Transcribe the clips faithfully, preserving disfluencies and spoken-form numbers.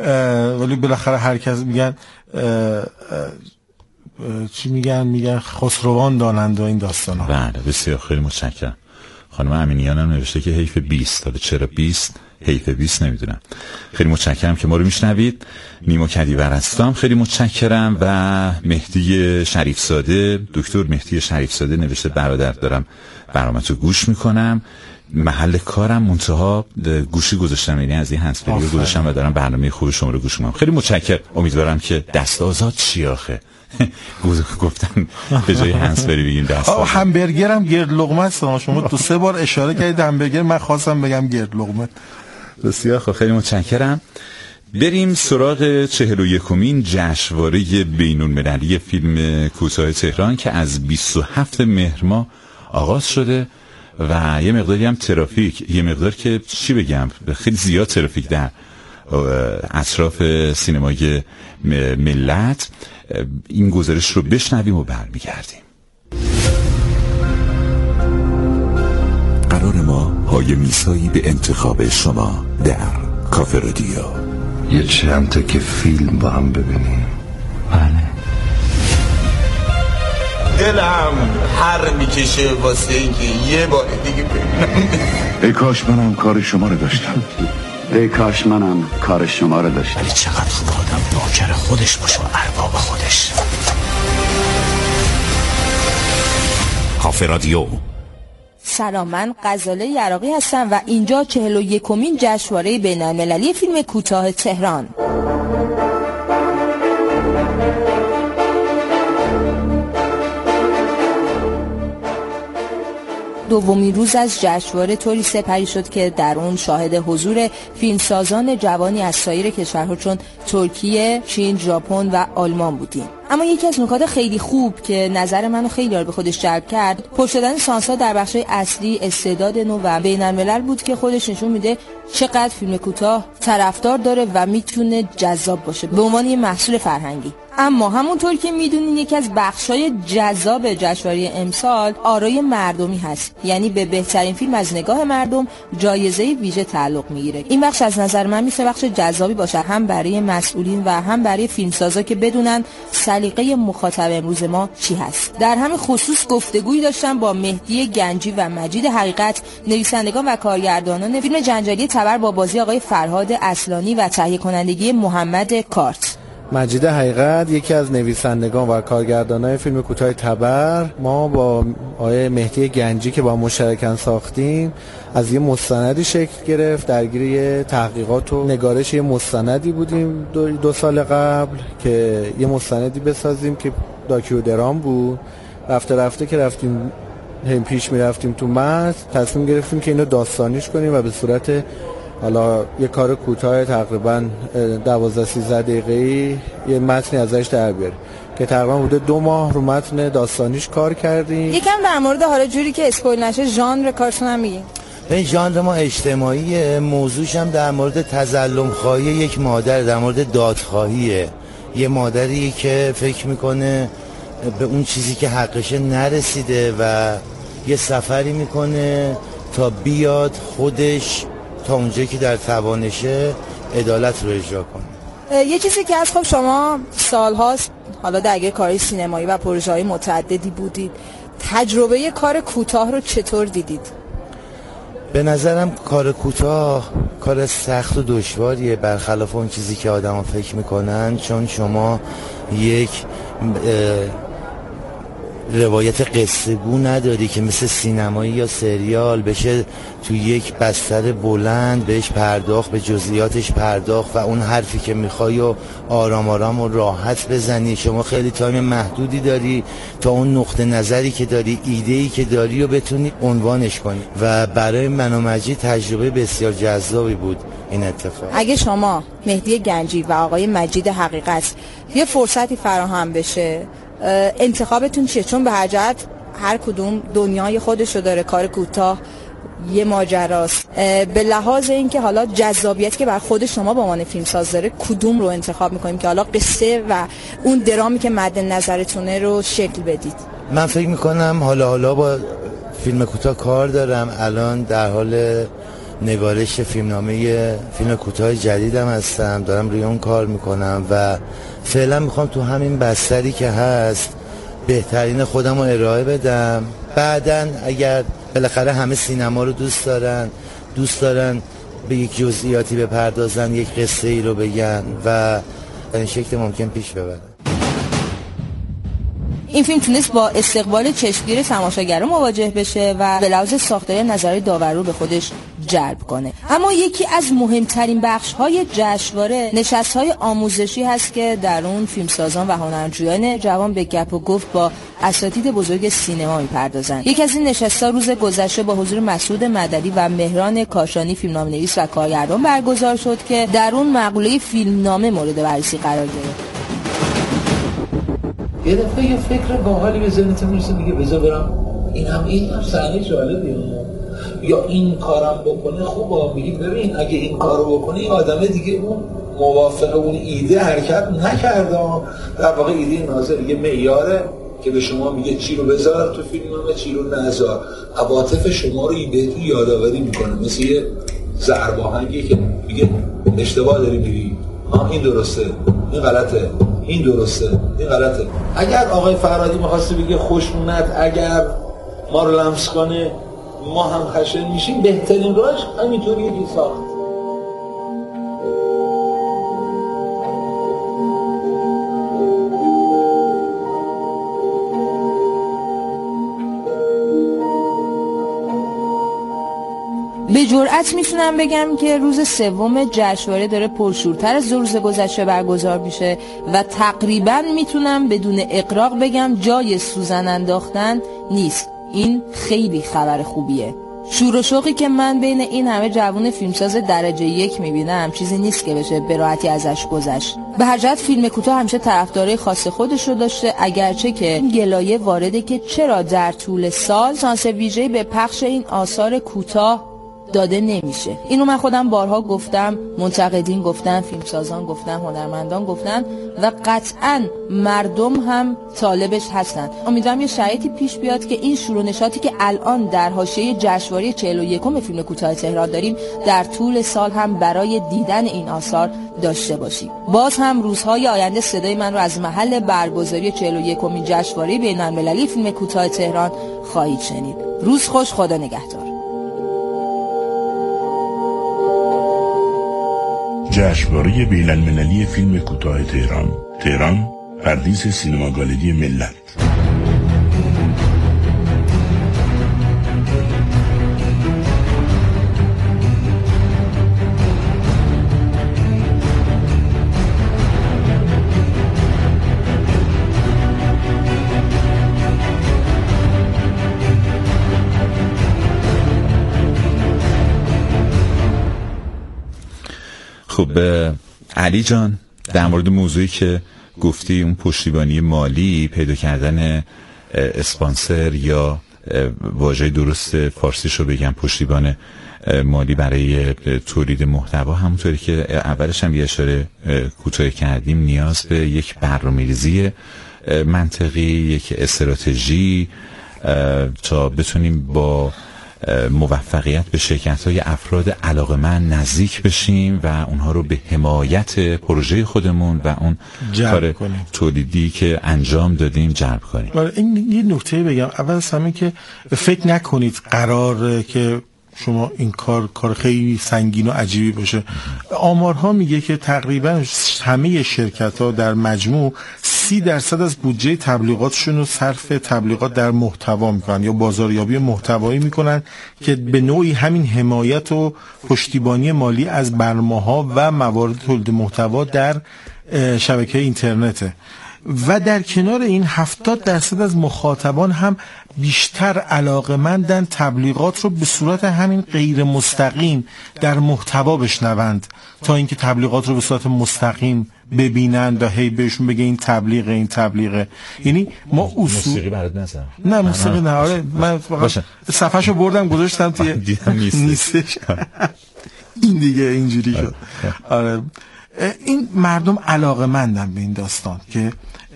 ولی بالاخره هر کس میگن اه اه چی میگن میگن خسروان دانند و این داستانا. بله بسیار خیلی متشکرم. خانم امینیان هم نوشته که حیف بیست. حالا چرا بیست حیف بیست نمیدونم. خیلی متشکرم که ما رو میشنوید. نیما کدیور هستم، خیلی متشکرم. و مهدی شریفزاده، دکتر مهدی شریفزاده نوشته برادر دارم برنامه‌تو گوش میکنم، محل کارم منتها گوشی گذاشتم، یعنی از این هندزفری رو گذاشتم و دارم برنامه خوب شما رو گوش میکنم. خیلی متشکرم. امیدوارم که دست آزاد چی آخه گفتم به جای هندزفری بگیم دست آزاد. همبرگرم گرد لقمه است. شما دو سه بار اشاره کردید همبرگر، من خواستم بگم گرد لقمه. بسیار خب، خیلی متشکرم. بریم سراغ چهل و یکمین جشنواره بین‌المللی فیلم کوتاه تهران که از بیست و هفتم مهر ماه آغاز شده و یه مقداری هم ترافیک، یه مقدار که چی بگم، خیلی زیاد ترافیک در اطراف سینمای ملت. این گزارش رو بشنویم و برمیگردیم. قرار ما پای میسایی به انتخاب شما در کافه رادیو. یه چند تا که فیلم با هم ببینیم. بله. دلم هر میکشه واسه اینکه یه بار دیگه ببینم. ای کاش منم کار شما رو داشتم. ای کاش منم کار شما رو داشتم. ولی چقدر خوب آدم نوکر خودش باشه و ارباب خودش. کافه رادیو. سلام، من غزاله یراقی هستم و اینجا چهل و یکمین جشنواره بین‌المللی فیلم کوتاه تهران. دومین روز از جشنواره طوری سپری شد که در اون شاهد حضور فیلمسازان جوانی از سایر کشورها چون ترکیه، چین، ژاپن و آلمان بودیم. اما یکی از نکات خیلی خوب که نظر منو خیلی به خودش جلب کرد، پر شدن سانسا در بخش‌های اصلی استعداد نو و بین‌الملل بود که خودش نشون میده چقدر فیلم کوتاه طرفدار داره و میتونه جذاب باشه به عنوان یه محصول فرهنگی. اما همونطور که میدونین یکی از بخشای جذاب جشنواره امسال آرای مردمی هست، یعنی به بهترین فیلم از نگاه مردم جایزه ویژه تعلق میگیره. این بخش از نظر من میشه بخش جذابی باشه هم برای مسئولین و هم برای فیلمسازا که بدونن سلیقه مخاطب امروز ما چی هست. در همین خصوص گفتگویی داشتم با مهدی گنجی و مجید حقیقت، نویسندگان و کارگردانان فیلم جنجالی تبر با بازی آقای فرهاد اصلانی و تهیه کنندگی محمد کارت. مجید حقیقت یکی از نویسندگان و کارگردانان فیلم کوتاه تبر. ما با آقای مهدی گنجی که با مشترکاً ساختیم از یه مستندی شکل گرفت، درگیر یه تحقیقات و نگارش یه مستندی بودیم دو, دو سال قبل که یه مستندی بسازیم که داکیودرام بود. رفته رفته که رفتیم هم پیش می رفتیم تو متن، تصمیم گرفتیم که اینو داستانیش کنیم و به صورت حالا یه کار کوتاه تقریبا دوازده سیزده دقیقه‌ای یه متنی ازش در بیاریم که تقریبا حدود دو ماه رو متن داستانیش کار کردیم. یکم در مورد حالا جوری که اسپویل نشه ژانر کارتون هم میگین. این ژانر ما اجتماعیه، موضوعش هم در مورد تظلم خواهی یک مادر، در مورد دادخواهیه. یه مادری که فکر میکنه به اون چیزی که حقشه نرسیده و یه سفری میکنه تا بیاد خودش تا اونجایی که در توانشه عدالت رو اجرا کنه. یه چیزی که از خب شما سالهاست حالا درگیر کارهای سینمایی و پروژه‌های متعددی بودید، تجربه کار کوتاه رو چطور دیدید؟ به نظرم کار کوتاه کار سخت و دشواریه برخلاف اون چیزی که آدما فکر میکنن، چون شما یک روایت قصه گو نداری که مثل سینمایی یا سریال بشه تو یک بستر بلند بهش پرداخت، به جزئیاتش پرداخت و اون حرفی که میخوای و آرام آرام و راحت بزنی. شما خیلی تایم محدودی داری تا اون نقطه نظری که داری، ایده‌ای که داری و بتونی عنوانش کنی و برای من و مجید تجربه بسیار جذابی بود این اتفاق. اگه شما مهدی گنجی و آقای مجید حقیقت یه فرصتی فراهم بشه، انتخابتون چیه؟ چون به هر جهت هر کدوم دنیای خودشو داره، کار کوتاه یه ماجراست. به لحاظ اینکه حالا جذابیت که بر خود شما به عنوان فیلمساز داره، کدوم رو انتخاب میکنیم که حالا قصه و اون درامی که مد نظرتونه رو شکل بدید؟ من فکر میکنم حالا حالا با فیلم کوتاه کار دارم، الان در حال نگارش فیلمنامه فیلم کوتاه جدیدم هستم، دارم روی اون کار میکنم و فعلا میخوام تو همین بستری که هست بهترین خودم رو ارائه بدم. بعدن اگر بالاخره همه سینما رو دوست دارن دوست دارن به یک جزئیاتی بپردازن، یک قصه ای رو بگن و این شکل ممکن پیش ببرن. این فیلم تونست با استقبال چشمگیر تماشاگران مواجه بشه و به لحاظ ساختاری نظری داور رو به خودش جلب کنه. اما یکی از مهمترین بخش‌های جشنواره نشست‌های آموزشی هست که در اون فیلمسازان و هنرجویان جوان به گپ و گفت با اساتید بزرگ سینما می‌پردازند. یکی از این نشست‌ها روز گذشته با حضور مسعود مددی و مهران کاشانی فیلمنامه‌نویس و کارگردان برگزار شد که در اون مقوله فیلمنامه مورد بررسی قرار گرفت. یه دفعه یه فکر باحالی به ذهنت میرسه، میگه بذار برم این هم این هم صحنه جالبیه یا این کارم بکنه خوبه. میگی ببین اگه این کارو بکنه این آدمه دیگه اون موافق اون ایده حرکت نکرده، در واقع ایده ناظر یه معیاره که به شما میگه چی رو بذار تو فیلمنامه چی رو نذار. عواطف شما رو بهتون یادآوری میکنه، مثل یه ضرب آهنگی که میگه اشتباه داری میری، ها این درسته این غلطه، این درسته این غلطه. اگر آقای فرهادی می‌خواسته بگه خوشونت اگر ما رو لمس کنه ما هم خشن میشیم، بهترین راهش همینطوریه که ساخت. به جرئت میتونم بگم که روز سوم جشنواره داره پرشورتر از روز گذشته برگزار میشه و تقریبا میتونم بدون اغراق بگم جای سوزن انداختن نیست. این خیلی خبر خوبیه. شور و شوقی که من بین این همه جوان فیلمساز درجه یک میبینم چیزی نیست که بشه به راحتی ازش گذشت. به هر جهت فیلم کوتاه همیشه طرفدارای خاص خودش رو داشته، اگرچه که این گلایه وارده که چرا در طول سال شانس ویژه‌ای به پخش این آثار کوتاه داده نمیشه. اینو من خودم بارها گفتم، منتقدین گفتن، فیلمسازان گفتن، هنرمندان گفتن و قطعاً مردم هم طالبش هستن. امیدوارم یه شرایطی پیش بیاد که این شور و نشاطی که الان در حاشیه جشنواره چهل و یکم فیلم کوتاه تهران داریم در طول سال هم برای دیدن این آثار داشته باشیم. باز هم روزهای آینده صدای من رو از محل برگزاری چهل و یکمین جشنواره بین‌المللی فیلم کوتاه تهران خواهید شنید. روز خوش، خدا نگهدار. جشنواره بین‌المللی فیلم کوتاه تهران. تهران، پردیس سینما گالری ملت. خب علی جان، در مورد موضوعی که گفتی، اون پشتیبانی مالی، پیدا کردن اسپانسر یا واژه درست فارسیش رو بگم پشتیبان مالی برای تولید محتوا، همونطوری که اولش هم یه اشاره کوتاه کردیم، نیاز به یک برنامه‌ریزی منطقی، یک استراتژی تا بتونیم با موفقیت به شرکت‌های افراد علاقه‌مند نزدیک بشیم و اونها رو به حمایت پروژه خودمون و اون کار تولیدی که انجام دادیم جلب کنیم. این یه نکته بگم، اول از همه که فکر نکنید قراره که شما این کار کار خیلی سنگین و عجیبی باشه. آمارها میگه که تقریبا همه شرکت‌ها در مجموع سی درصد از بودجه تبلیغاتشون رو صرف تبلیغات در محتوا میکنن یا بازاریابی محتوایی میکنن که به نوعی همین حمایت و پشتیبانی مالی از برنامه‌ها و موارد تولید محتوا در شبکه اینترنته. و در کنار این هفتاد درصد از مخاطبان هم بیشتر علاقه‌مندن تبلیغات رو به صورت همین غیر مستقیم در محتوا بشنوند تا اینکه تبلیغات رو به صورت مستقیم ببینند و هی بهشون بگه این تبلیغ این تبلیغه. یعنی ما اصول موسیقی برات نذارم. نه موسیقی نه، آره من صفحه‌شو بردم گذاشتم توی دیدم نیستش. این دیگه اینجوری شد. آره این مردم علاقه‌مندن به این داستان که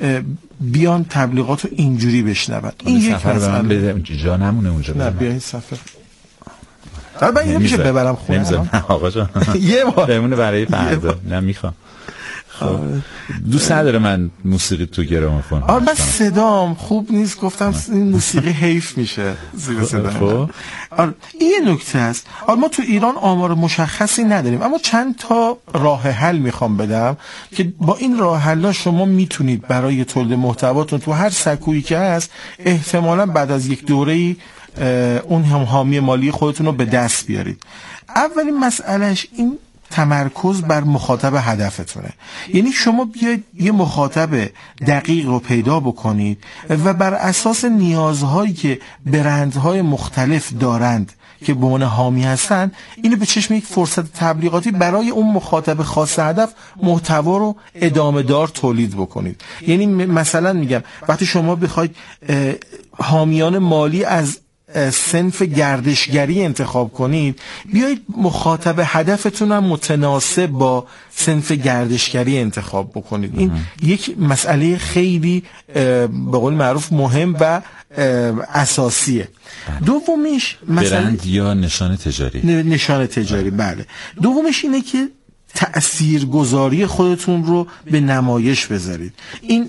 بیان تبلیغات رو اینجوری بشنون. این یک سفر به من بده جا نمونه اونجا. نه بیا این سفر البته اینو میشه ببرم خونه نمیذارم آقا جان یه بار بمونه برای فردا نمیخوام. خب دوست نداره من موسیقی تو گرامافون. آره من صدام خوب نیست، گفتم این موسیقی حیف میشه زیر صدا. خب آره این یه نکته است. آره ما تو ایران آمار مشخصی نداریم، اما چند تا راه حل میخوام بدم که با این راه حل‌ها شما میتونید برای تولید محتواتون تو هر سکویی که هست احتمالاً بعد از یک دوره‌ای اون هم حامی مالی خودتون رو به دست بیارید. اولین مسئلهش این تمرکز بر مخاطب هدفتونه. یعنی شما بیاید یه مخاطب دقیق رو پیدا بکنید و بر اساس نیازهایی که برندهای مختلف دارند که به عنوان حامی هستن، اینو به چشم یک فرصت تبلیغاتی برای اون مخاطب خاص هدف محتوا رو ادامه دار تولید بکنید. یعنی مثلا میگم وقتی شما بخواید حامیان مالی از صنف گردشگری انتخاب کنید، بیایید مخاطب هدفتون هم متناسب با صنف گردشگری انتخاب بکنید. این یک مسئله خیلی به قول معروف مهم و اساسیه. دومیش مثلا برند یا نشان تجاری. نشان تجاری بله. دومیش اینه که تأثیرگذاری خودتون رو به نمایش بذارید. این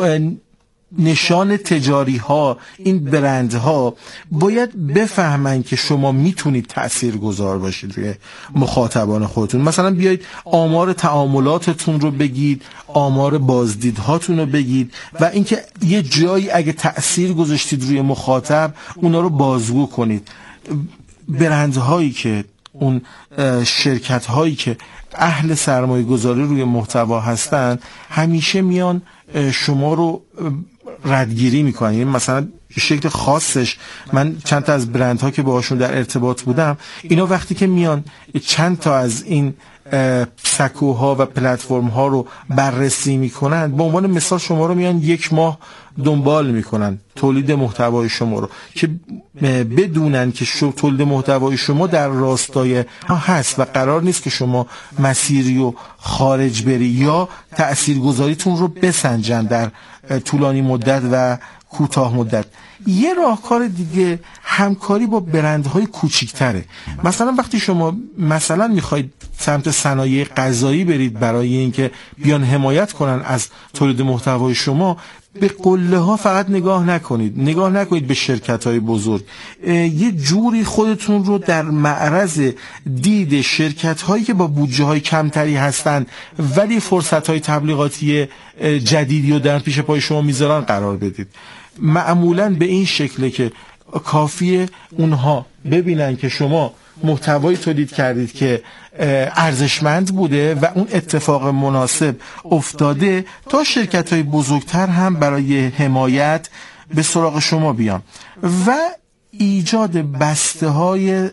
نشان تجاری ها، این برند ها باید بفهمن که شما میتونید تأثیرگذار باشید روی مخاطبان خودتون. مثلا بیایید آمار تعاملاتتون رو بگید، آمار بازدیدهاتون رو بگید و اینکه یه جایی اگه تأثیر گذاشتید روی مخاطب اونا رو بازگو کنید. برندهایی که اون شرکت هایی که اهل سرمایه گذاری روی محتوا هستن همیشه میان شما رو ردگیری میکنن. یعنی مثلا شکل خاصش، من چند تا از برندها که باهاشون در ارتباط بودم، اینا وقتی که میان چند تا از این سکوها و پلتفرم ها رو بررسی میکنن، به عنوان مثال شما رو میان یک ماه دنبال میکنن تولید محتوای شما رو که بدونن که شو تولید محتوای شما در راستای هست و قرار نیست که شما مسیری و خارج بری یا تأثیرگذاریتون رو بسنجن در طولانی مدت و کوتاه مدت. یه راهکار دیگه همکاری با برندهای کوچیک‌تره. مثلا وقتی شما مثلا میخواید سمت صنایع غذایی برید برای اینکه بیان حمایت کنن از تولید محتوای شما، به قله ها فقط نگاه نکنید، نگاه نکنید به شرکت های بزرگ. یه جوری خودتون رو در معرض دید شرکت هایی که با بودجه های کمتری هستن ولی فرصت های تبلیغاتی جدیدی رو در پیش پای شما میذارن قرار بدید. معمولاً به این شکله که کافیه اونها ببینن که شما محتوایی تولید کردید که ارزشمند بوده و اون اتفاق مناسب افتاده تا شرکت‌های بزرگتر هم برای حمایت به سراغ شما بیان و ایجاد بسته‌های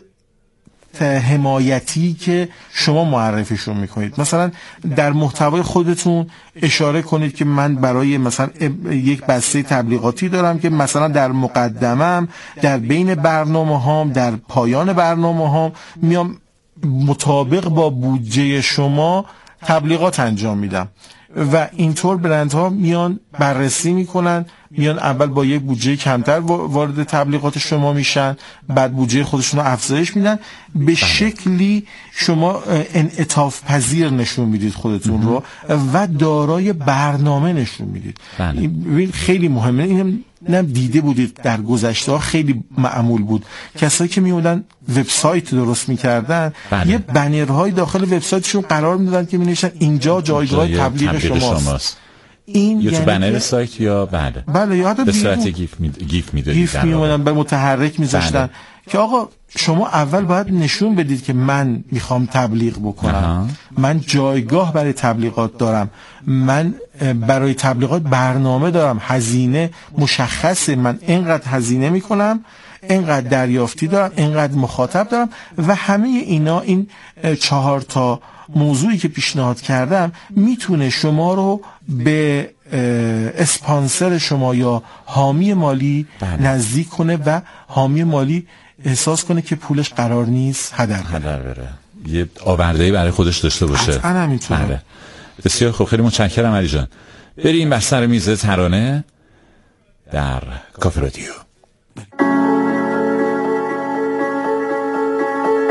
حمایتی که شما معرفیشون میکنید. مثلا در محتوای خودتون اشاره کنید که من برای مثلا یک بسته تبلیغاتی دارم که مثلا در مقدمم، در بین برنامه هام، در پایان برنامه هام میام مطابق با بودجه شما تبلیغات انجام میدم و اینطور برندها میان بررسی میکنن، میان اول با یک بودجه کمتر وارد تبلیغات شما میشن، بعد بودجه خودشون رو افزایش میدن، به شکلی شما انعطاف پذیر نشون میدید خودتون رو و دارای برنامه نشون میدید. این خیلی مهمه. این نم دیده بودید در گذشته ها خیلی معمول بود کسایی که میومدن وبسایت درست میکردن بله. یه بنرهای داخل وبسایتشون قرار میدادن که مینوشتن اینجا جایگاه تبلیغ شماست, شماست. این یا یعنی تو بنر سایت یا بله بله یا به صورت گیف می گیف میدادید، گیف میومدن به متحرک میذاشتن بله. که آقا شما اول باید نشون بدید که من میخوام تبلیغ بکنم آها. من جایگاه برای تبلیغات دارم، من برای تبلیغات برنامه دارم، هزینه مشخصه، من اینقدر هزینه میکنم، اینقدر دریافتی دارم، اینقدر مخاطب دارم و همه اینا، این چهار تا موضوعی که پیشنهاد کردم میتونه شما رو به اسپانسر شما یا حامی مالی بله. نزدیک کنه و حامی مالی احساس کنه که پولش قرار نیست هدر هدر بره، یه آورده‌ای برای خودش داشته باشه. قطعاً همینطوره. بله. بسیار خوب، خیلی متشکرم علی جان. بریم بر سر میز ترانه در کافه رادیو.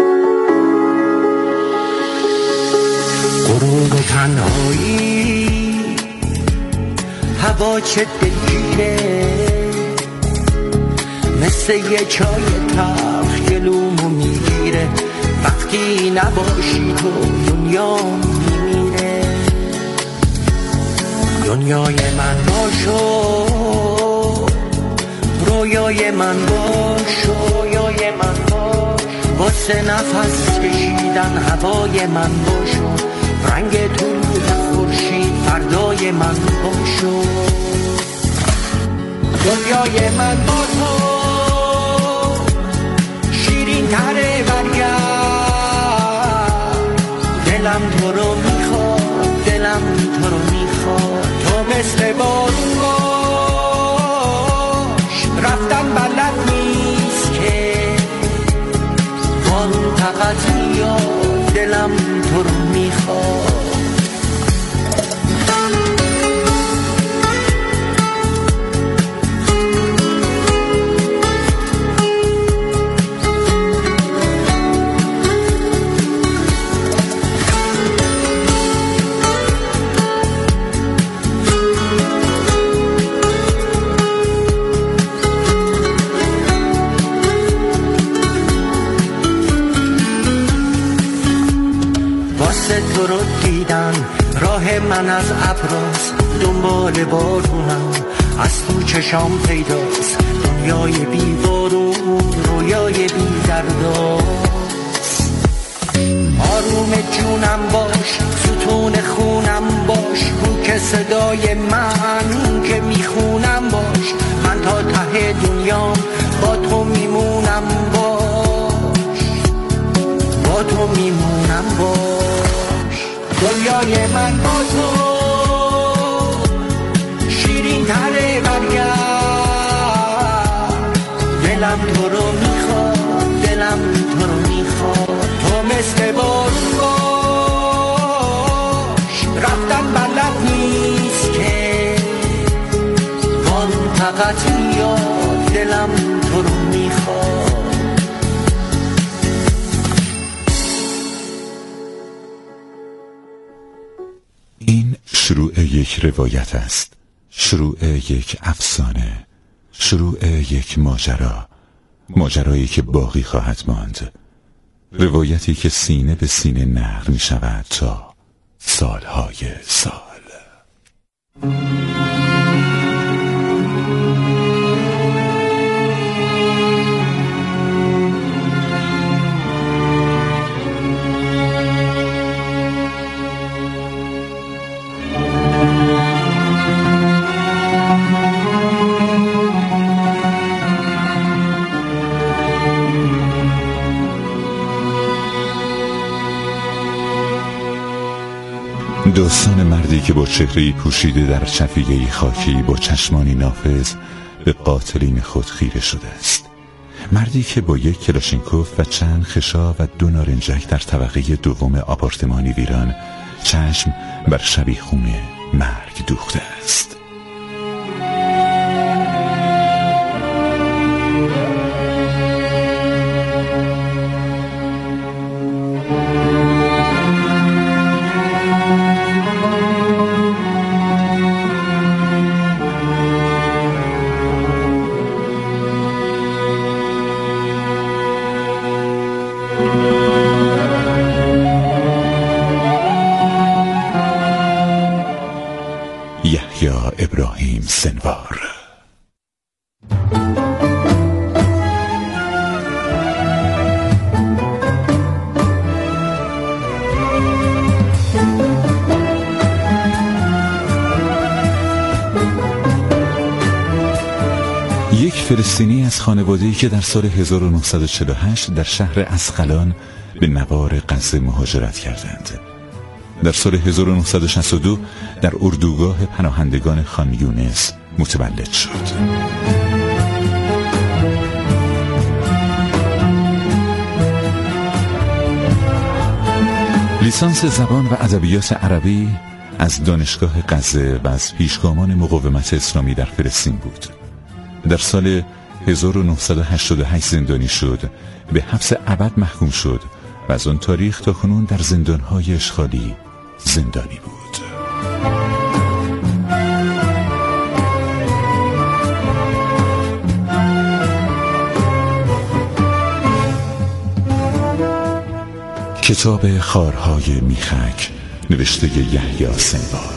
غروب و تنهایی هوا چه دلگیره، مثل یه چای تلخ جلومو میگیره. وقتی نباشی تو دنیا میمیره. دنیای من باشو، رویای من باش، رویای من باش، واسه نفس کشیدن هوای من باشو، رنگ طلوع خورشید فردای من باشو. دنیای من با تو شیرین تره برگرد، دلم تو رو میخواد، دلم تو رو میخواد. تو مثل بارون باش، رفتن بلد نیست که بارون فقط میاد، دلم تو رو میخواد. تو رو دیدن راه من از ابراز، دنبال بارونم از تو چشام پیداست. دنیای بی بارون، رویای بی درداست. آروم جونم باش، ستون خونم باش، رو که صدای من که میخونم باش. من تا ته دنیام با تو میمونم باش، با تو میمونم باش. دنیای من با تو شیرین تره برگرد، دلم تو رو میخواد، دلم تو رو میخواد. تو مثل بارون باش، رفتن بلد نیست که بارون فقط میاد، دلم تو رو میخواد. این شروع یک روایت است، شروع یک افسانه، شروع یک ماجرا، ماجرایی که باقی خواهد ماند، روایتی که سینه به سینه نقل می شود تا سالهای سال. داستان مردی که با چهره‌ای پوشیده در چفیگه‌ای خاکی با چشمانی نافذ به قاتلین خود خیره شده است. مردی که با یک کلاشینکوف و چند خشا و دو نارنجک در طبقه دوم آپارتمانی ویران چشم بر شبیخون مرگ دوخته است. یحیی ابراهیم سنوار. یک فلسطینی از خانواده‌ای که در سال هزار و نهصد و چهل و هشت در شهر اسقلان به نوار غزه مهاجرت کردند. در سال هزار و نهصد و شصت و دو در اردوگاه پناهندگان خان یونس متولد شد. لیسانس زبان و ادبیات عربی از دانشگاه غزه و از پیشگامان مقاومت اسلامی در فلسطین بود. در سال هزار و نهصد و هشتاد و هشت زندانی شد، به حبس ابد محکوم شد و از آن تاریخ تا کنون در زندانهای اشغالی زندانی بود. کتاب خارهای میخک نوشته یحیی سنوار.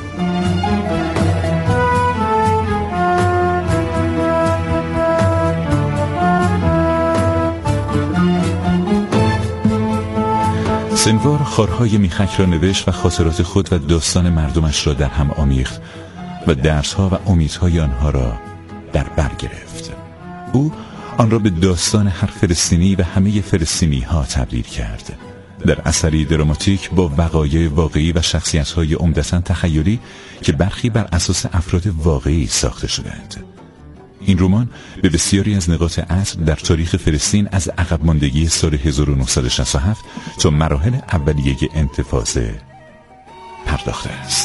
سنوار خارهای میخک را نوشت و خاطرات خود و داستان مردمش را در هم آمیخت و درسها و امیدهای آنها را در بر گرفت. او آن را به داستان هر فلسطینی و همه فلسطینی ها تبدیل کرد، در اثری دراماتیک با وقایع واقعی و شخصیت‌های عمدتاً تخیلی که برخی بر اساس افراد واقعی ساخته شدند. این رمان به بسیاری از نقاط عطف در تاریخ فلسطین از عقب ماندگی سال هزار و نهصد و شصت و هفت تا مراحل اولیه انتفاضه پرداخته است.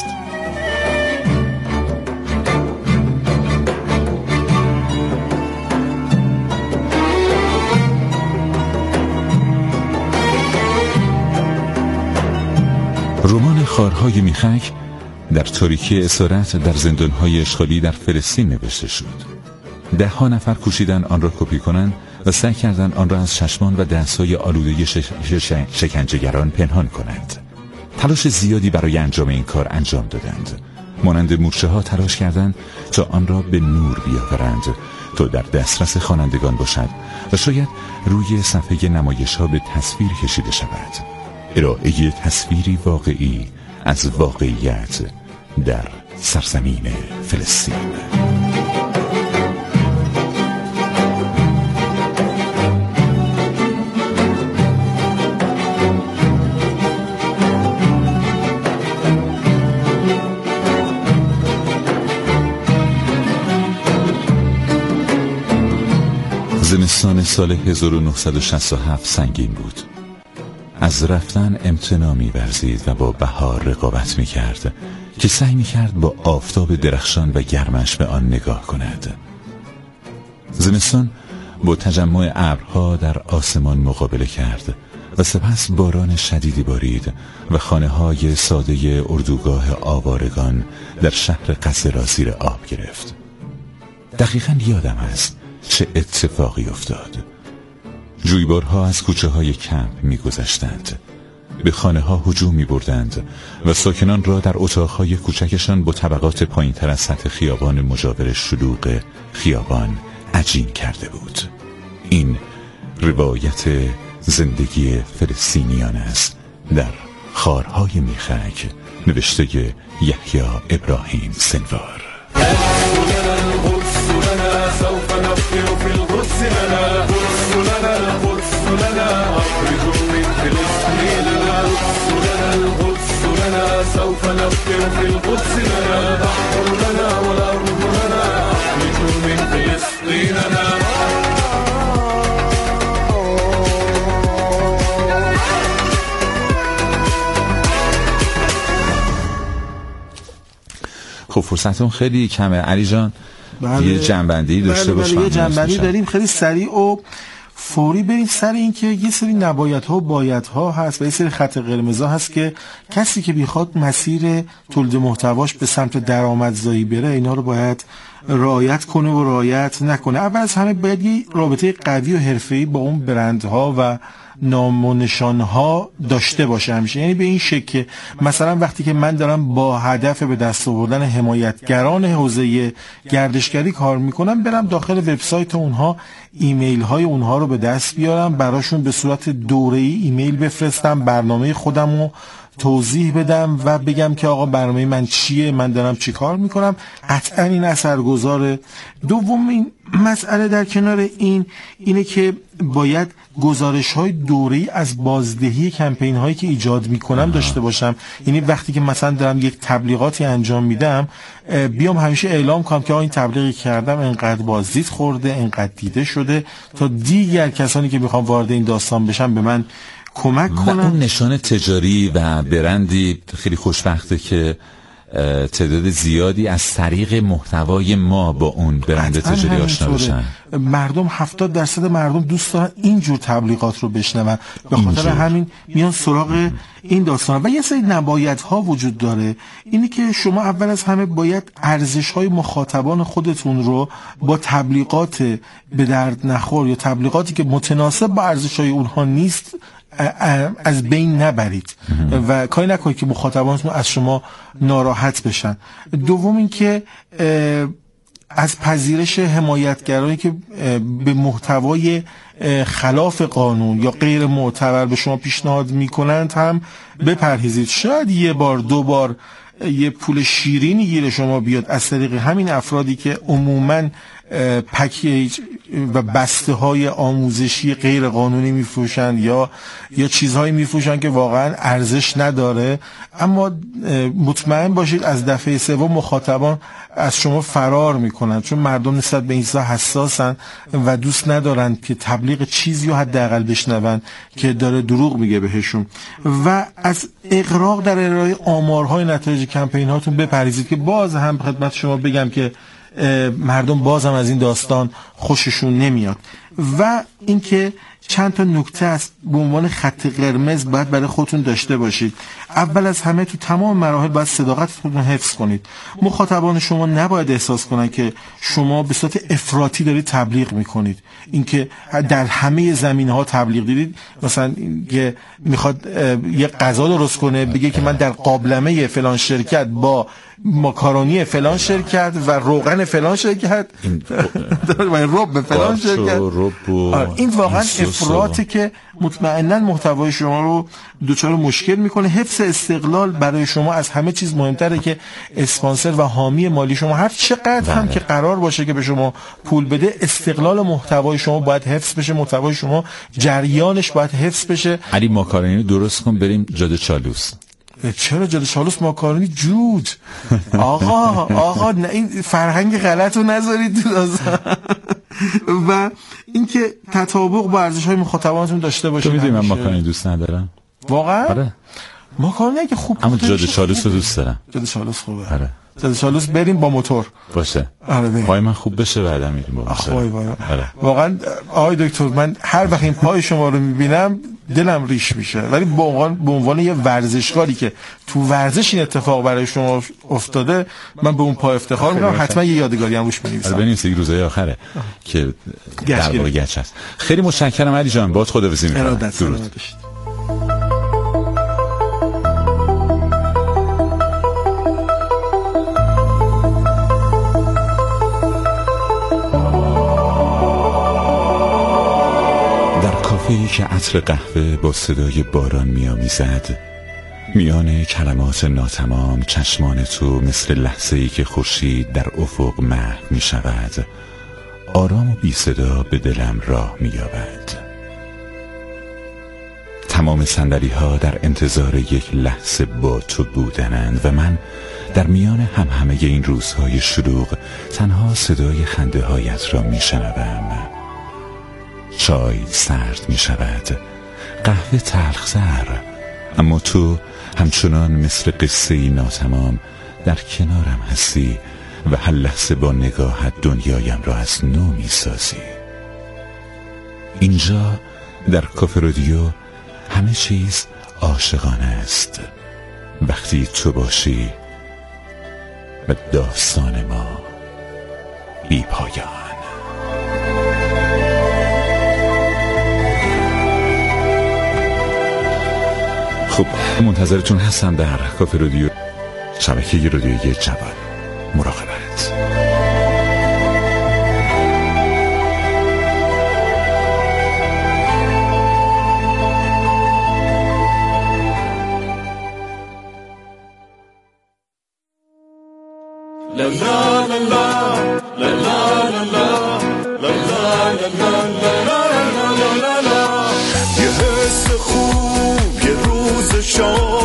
رمان خارهای میخک در تاریکی اسارت در زندانهای اشغالی در فلسطین نوشته شد. ده ها نفر کوشیدن آن را کپی کنند و سعی کردند آن را از چشمان و دستهای آلوده شش... شش... شکنجهگران پنهان کنند. تلاش زیادی برای انجام این کار انجام دادند. مانند مورچه ها تلاش کردند تا آن را به نور بیاورند تا در دسترس خوانندگان باشد و شاید روی صفحه نمایش ها به تصویر کشیده شود. ارائه تصویری واقعی از واقعیت در سرزمین فلسطین. زمستان سال هزار و نهصد و شصت و هفت سنگین بود. از رفتن امتناع می‌ورزید و با بهار رقابت می‌کرد که سعی می‌کرد با آفتاب درخشان و گرمش به آن نگاه کند. زمستان با تجمع ابرها در آسمان مقابله کرد و سپس باران شدیدی بارید و خانه‌های ساده اردوگاه آوارگان در شهر قصر را زیر آب گرفت. دقیقاً یادم است چه اتفاقی افتاد. جویبارها از کوچه های کمپ می گذشتند، به خانه ها هجوم می بردند و ساکنان را در اتاقهای کوچکشان با طبقات پایین تر از سطح خیابان مجاور شلوغ خیابان عجین کرده بود. این روایت زندگی فلسطینیان است در خارهای میخک نوشته یحیی ابراهیم سنوار. سوف نفكر في القدس لنا بحر لنا والأرض لنا نحن من فلسطيننا. خب فرصتون خیلی کمه علی جان. بله. یه جنبندی داشته بله باشم. بله یه جنبندی داریم خیلی سریع و فوری بریم سر این که یه سری نباید ها و باید ها هست و یه سری خط قرمز ها هست که کسی که بیخواد مسیر تولید محتواش به سمت درآمدزایی بره اینا رو باید رعایت کنه و رعایت نکنه. اول از همه باید یه رابطه قوی و حرفه‌ای با اون برندها و نام و نشانها داشته باشه همیشه. یعنی به این شکل که مثلا وقتی که من دارم با هدف به دست آوردن حمایتگران حوزه گردشگری کار میکنم برم داخل وبسایت اونها ایمیل های اونها رو به دست بیارم، براشون به صورت دوره‌ای ایمیل بفرستم، برنامه خودم رو توضیح بدم و بگم که آقا برنامه من چیه، من دارم چی کار میکنم. قطعا این اثرگذاره. دوم این مسئله در کنار این اینه که باید گزارش های دوره‌ای از بازدهی کمپین هایی که ایجاد میکنم داشته باشم. یعنی وقتی که مثلا دارم یک تبلیغاتی انجام میدم بیام همیشه اعلام کنم که آقا این تبلیغی کردم انقدر بازدید خورده، انقدر دیده شده، تا دیگر کسانی که میخوام وارد این داستان بشن به من کمک کنن. و اون نشان تجاری و برندی خیلی خوشبخته که تعداد زیادی از طریق محتوای ما با اون برند تجاری آشنا بشن. مردم هفتاد درصد مردم دوست دارن اینجور تبلیغات رو بشنون، به خاطر همین میان سراغ این داستان. و یه سری نبایدها وجود داره، اینی که شما اول از همه باید ارزش‌های مخاطبان خودتون رو با تبلیغات به درد نخور یا تبلیغاتی که متناسب با ارزش‌های اونها نیست از بین نبرید و کاری نکنید که مخاطبانتون از شما ناراحت بشن. دوم این که از پذیرش حمایتگرایی که به محتوای خلاف قانون یا غیر معتبر به شما پیشنهاد میکنند هم بپرهیزید. شاید یه بار دو بار یه پول شیرینی گیر شما بیاد از طریق همین افرادی که عموماً پکیج و بسته های آموزشی غیر قانونی میفروشن یا یا چیزهایی میفروشن که واقعا ارزش نداره، اما مطمئن باشید از دفعه سوم مخاطبان از شما فرار میکنن، چون مردم نسبت به این چیزا حساسن و دوست ندارن که تبلیغ چیزی رو حداقل بشنون که داره دروغ میگه بهشون. و از اغراق در ارائه آمارهای نتایج کمپین هاتون بپرهیزید که باز هم خدمت شما بگم که مردم بازم از این داستان خوششون نمیاد. و اینکه چند تا نکته است به عنوان خط قرمز باید برای خودتون داشته باشید. اول از همه تو تمام مراحل باید صداقت خودتون حفظ کنید. مخاطبان شما نباید احساس کنن که شما به صورت افراطی دارید تبلیغ میکنید، اینکه در همه زمینه‌ها تبلیغ دیدید. مثلا که میخواد یه غذا درست کنه بگه که من در قابلمه فلان شرکت با ماکارونی فلان شرکت و روغن فلان شرکت و رب فلان شرکت، این واقعا افراطه که مطمئنا محتوای شما رو دچار مشکل میکنه. حفظ استقلال برای شما از همه چیز مهمتره که اسپانسر و حامی مالی شما هر چقدر هم که قرار باشه که به شما پول بده، استقلال محتوای شما باید حفظ بشه، محتوای شما جریانش باید حفظ بشه. علی ماکارونی درست کن بریم جاده چالوس. چرا جاده چالوس ماکارونی جود؟ آقا آقا نه، این فرهنگ غلط رو نذارید تو داستان. و اینکه تطابق با ارزش‌های مخاطبانتون داشته باشید. تو می‌دونی من ماکارونی دوست ندارم واقعا؟ آره ماکارونی که خوب، اما جاده چالوس رو دوست دارم. جاده چالوس خوبه. آره جاده چالوس بریم با موتور باشه. آره پای من خوب بشه بعدا میریم با موتور. وای وای واقعا آقای دکتر، من هر وقت این پای شما رو میبینم دلم ریش میشه، ولی به عنوان به عنوان یه ورزشکاری که تو ورزش این اتفاق برای شما افتاده، من به اون پای افتخار میکنم. حتما یه یادگاری هم روش بنویسم. آره بنویسید روزهای آخره که در واقع گچ هست. خیلی متشکرم علی جان، باهات خداحافظی میکنم. درود. کافه‌ای که عطر قهوه با صدای باران میامیزد، میان کلمات ناتمام چشمان تو مثل لحظه‌ای که خورشید در افق محو می شود، آرام و بی صدا به دلم راه می یابد. تمام صندلی‌ها در انتظار یک لحظه با تو بودنند و من در میان هم همه این روزهای شلوغ تنها صدای خنده هایت را می شنوم. چای سرد می شود، قهوه تلخ‌تر، اما تو همچنان مثل قصه‌ای ناتمام در کنارم هستی و هر لحظه با نگاهت دنیایم را از نو می سازی. اینجا در کافه رادیو همه چیز عاشقانه است وقتی تو باشی و داستان ما بی پایان. خب منتظرتون هستم در کافه رادیو، شبکه رادیویی جوان. مراقبت. لا لا لا لا لا لا لا لا لا لا لا. یه حس خوب، یه روز شاد